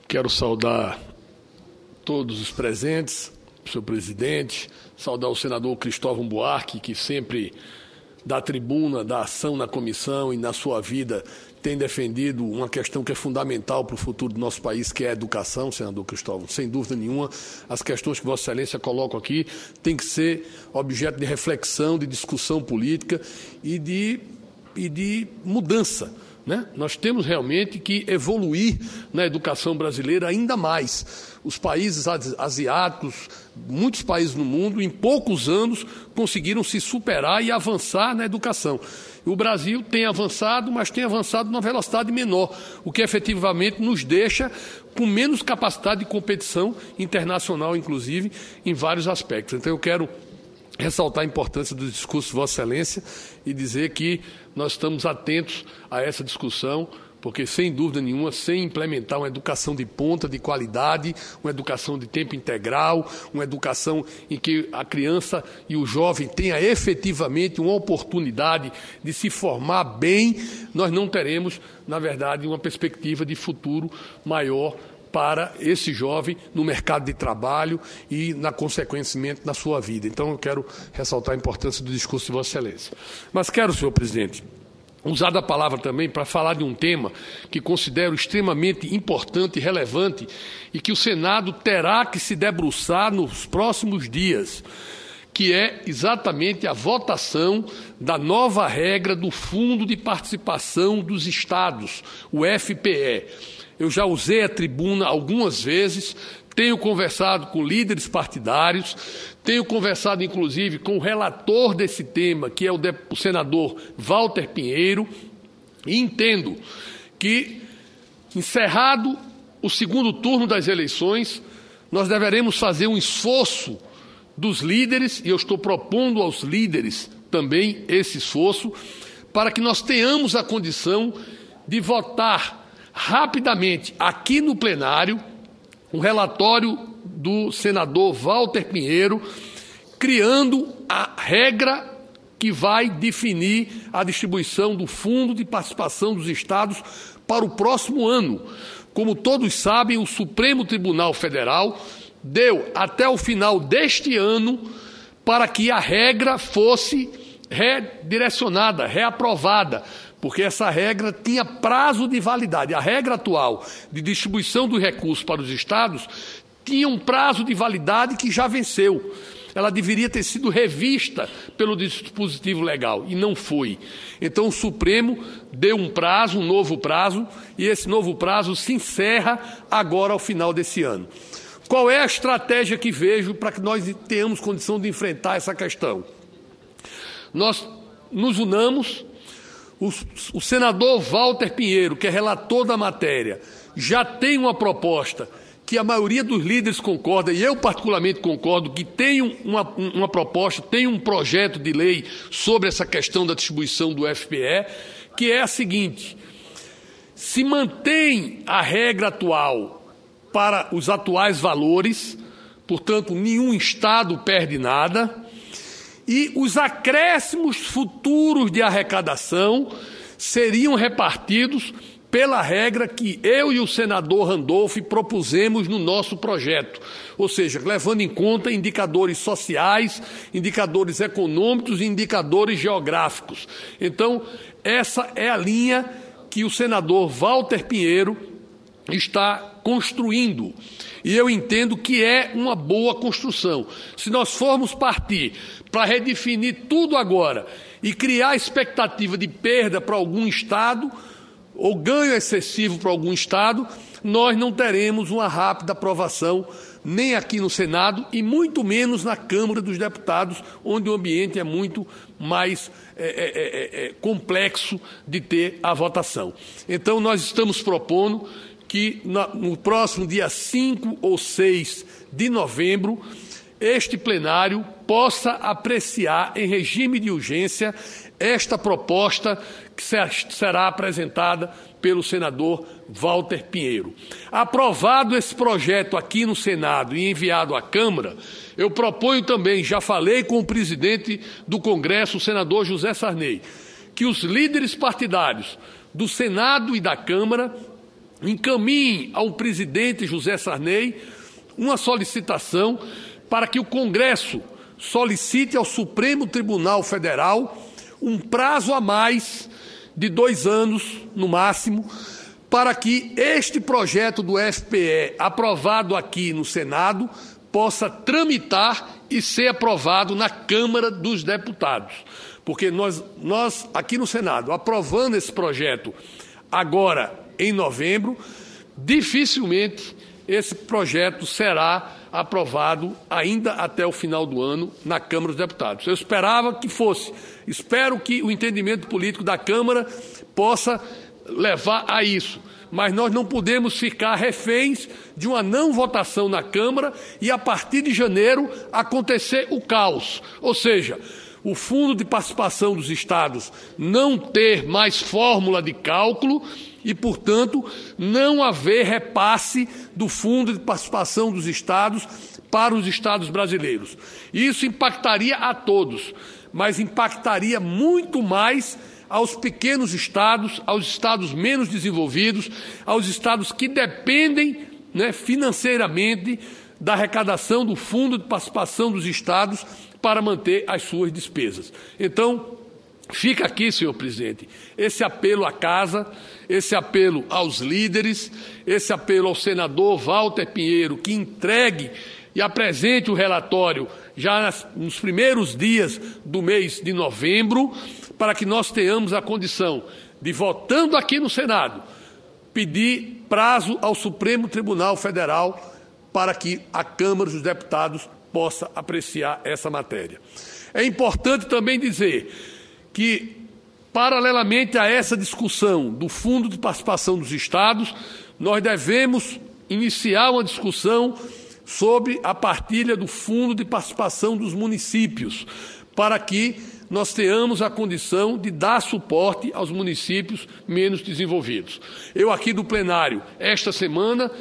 Quero saudar todos os presentes, o senhor presidente, saudar o senador Cristóvão Buarque, que sempre da tribuna, da ação na comissão e na sua vida tem defendido uma questão que é fundamental para o futuro do nosso país, que é a educação, senador Cristóvão. Sem dúvida nenhuma, as questões que Vossa Excelência coloca aqui têm que ser objeto de reflexão, de discussão política e de mudança. Nós temos realmente que evoluir na educação brasileira ainda mais. Os países asiáticos, muitos países no mundo, em poucos anos, conseguiram se superar e avançar na educação. O Brasil tem avançado, mas tem avançado numa velocidade menor, o que efetivamente nos deixa com menos capacidade de competição internacional, inclusive, em vários aspectos. Então, eu quero ressaltar a importância do discurso de Vossa Excelência e dizer que nós estamos atentos a essa discussão, porque, sem dúvida nenhuma, sem implementar uma educação de ponta, de qualidade, uma educação de tempo integral, uma educação em que a criança e o jovem tenham efetivamente uma oportunidade de se formar bem, nós não teremos, na verdade, uma perspectiva de futuro maior para esse jovem no mercado de trabalho e, consequentemente, na sua vida. Então, eu quero ressaltar a importância do discurso de Vossa Excelência. Mas quero, senhor presidente, usar da palavra também para falar de um tema que considero extremamente importante e relevante e que o Senado terá que se debruçar nos próximos dias, que é exatamente a votação da nova regra do Fundo de Participação dos Estados, o FPE. Eu já usei a tribuna algumas vezes, tenho conversado com líderes partidários, tenho conversado, inclusive, com o relator desse tema, que é o senador Walter Pinheiro, e entendo que, encerrado o segundo turno das eleições, nós deveremos fazer um esforço dos líderes, e eu estou propondo aos líderes também esse esforço, para que nós tenhamos a condição de votar rapidamente aqui no plenário um relatório do senador Walter Pinheiro, criando a regra que vai definir a distribuição do Fundo de Participação dos Estados para o próximo ano. Como todos sabem, o Supremo Tribunal Federal deu até o final deste ano para que a regra fosse redirecionada, reaprovada, porque essa regra tinha prazo de validade. A regra atual de distribuição dos recursos para os estados tinha um prazo de validade que já venceu. Ela deveria ter sido revista pelo dispositivo legal, e não foi. Então, o Supremo deu um prazo, um novo prazo, e esse novo prazo se encerra agora ao final desse ano. Qual é a estratégia que vejo para que nós tenhamos condição de enfrentar essa questão? Nós nos unamos. O senador Walter Pinheiro, que é relator da matéria, já tem uma proposta que a maioria dos líderes concorda, e eu particularmente concordo, que tem uma proposta, tem um projeto de lei sobre essa questão da distribuição do FPE, que é a seguinte: se mantém a regra atual para os atuais valores, portanto, nenhum estado perde nada, e os acréscimos futuros de arrecadação seriam repartidos pela regra que eu e o senador Randolph propusemos no nosso projeto, ou seja, levando em conta indicadores sociais, indicadores econômicos e indicadores geográficos. Então, essa é a linha que o senador Walter Pinheiro está construindo, e eu entendo que é uma boa construção. Se nós formos partir para redefinir tudo agora e criar expectativa de perda para algum estado ou ganho excessivo para algum estado, nós não teremos uma rápida aprovação nem aqui no Senado e muito menos na Câmara dos Deputados, onde o ambiente é muito mais complexo de ter a votação. Então, nós estamos propondo que no próximo dia 5 ou 6 de novembro, este plenário possa apreciar em regime de urgência esta proposta que será apresentada pelo senador Walter Pinheiro. Aprovado esse projeto aqui no Senado e enviado à Câmara, eu proponho também, já falei com o presidente do Congresso, o senador José Sarney, que os líderes partidários do Senado e da Câmara encaminhem ao presidente José Sarney uma solicitação para que o Congresso solicite ao Supremo Tribunal Federal um prazo a mais de 2 anos, no máximo, para que este projeto do FPE, aprovado aqui no Senado, possa tramitar e ser aprovado na Câmara dos Deputados. Porque nós aqui no Senado, aprovando esse projeto agora em novembro, dificilmente esse projeto será aprovado ainda até o final do ano na Câmara dos Deputados. Eu esperava que fosse. Espero que o entendimento político da Câmara possa levar a isso. Mas nós não podemos ficar reféns de uma não votação na Câmara e, a partir de janeiro, acontecer o caos. Ou seja, o Fundo de Participação dos Estados não ter mais fórmula de cálculo e, portanto, não haver repasse do Fundo de Participação dos Estados para os estados brasileiros. Isso impactaria a todos, mas impactaria muito mais aos pequenos estados, aos estados menos desenvolvidos, aos estados que dependem, financeiramente da arrecadação do Fundo de Participação dos Estados para manter as suas despesas. Então, fica aqui, senhor presidente, esse apelo à casa, esse apelo aos líderes, esse apelo ao senador Walter Pinheiro, que entregue e apresente o relatório já nos primeiros dias do mês de novembro, para que nós tenhamos a condição de, votando aqui no Senado, pedir prazo ao Supremo Tribunal Federal para que a Câmara dos Deputados possa apreciar essa matéria. É importante também dizer que, paralelamente a essa discussão do Fundo de Participação dos Estados, nós devemos iniciar uma discussão sobre a partilha do Fundo de Participação dos municípios, para que nós tenhamos a condição de dar suporte aos municípios menos desenvolvidos. Eu aqui do plenário, esta semana,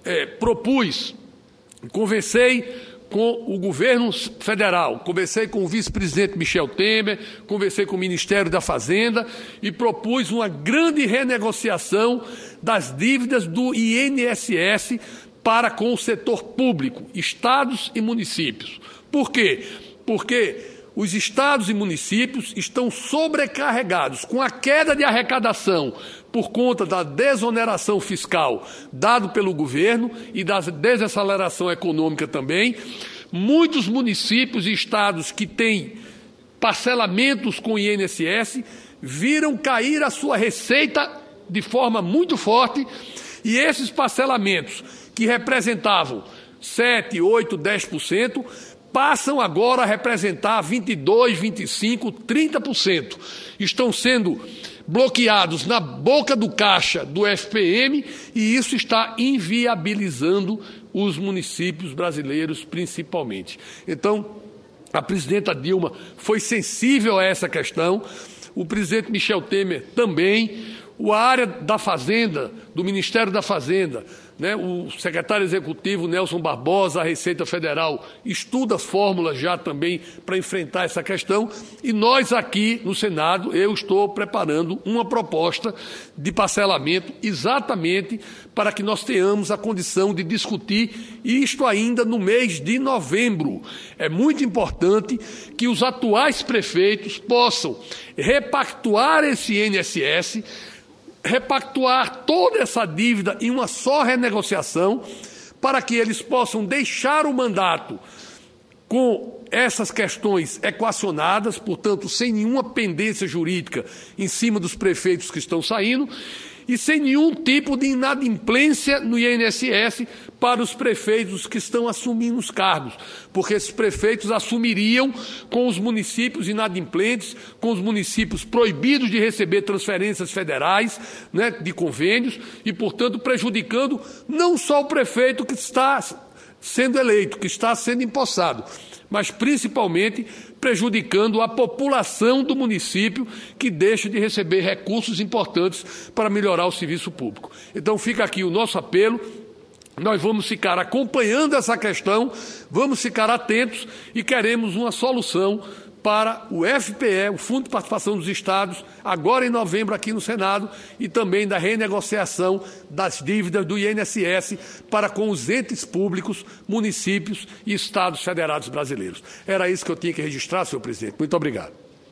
conversei com o governo federal, conversei com o vice-presidente Michel Temer, conversei com o Ministério da Fazenda e propus uma grande renegociação das dívidas do INSS para com o setor público, estados e municípios. Por quê? Porque os estados e municípios estão sobrecarregados com a queda de arrecadação por conta da desoneração fiscal dado pelo governo e da desaceleração econômica também. Muitos municípios e estados que têm parcelamentos com o INSS viram cair a sua receita de forma muito forte e esses parcelamentos, que representavam 7%, 8%, 10%, passam agora a representar 22%, 25%, 30%. Estão sendo bloqueados na boca do caixa do FPM e isso está inviabilizando os municípios brasileiros principalmente. Então, a presidenta Dilma foi sensível a essa questão, o presidente Michel Temer também, a área da Fazenda, do Ministério da Fazenda, o secretário executivo Nelson Barbosa, a Receita Federal, estuda as fórmulas já também para enfrentar essa questão. E nós aqui no Senado, eu estou preparando uma proposta de parcelamento exatamente para que nós tenhamos a condição de discutir isto ainda no mês de novembro. É muito importante que os atuais prefeitos possam repactuar esse INSS, repactuar toda essa dívida em uma só renegociação, para que eles possam deixar o mandato com essas questões equacionadas, portanto, sem nenhuma pendência jurídica em cima dos prefeitos que estão saindo, e sem nenhum tipo de inadimplência no INSS para os prefeitos que estão assumindo os cargos, porque esses prefeitos assumiriam com os municípios inadimplentes, com os municípios proibidos de receber transferências federais, de convênios, e, portanto, prejudicando não só o prefeito que está sendo eleito, que está sendo empossado, mas principalmente prejudicando a população do município, que deixa de receber recursos importantes para melhorar o serviço público. Então fica aqui o nosso apelo, nós vamos ficar acompanhando essa questão, vamos ficar atentos e queremos uma solução para o FPE, o Fundo de Participação dos Estados, agora em novembro aqui no Senado, e também da renegociação das dívidas do INSS para com os entes públicos, municípios e estados federados brasileiros. Era isso que eu tinha que registrar, senhor presidente. Muito obrigado.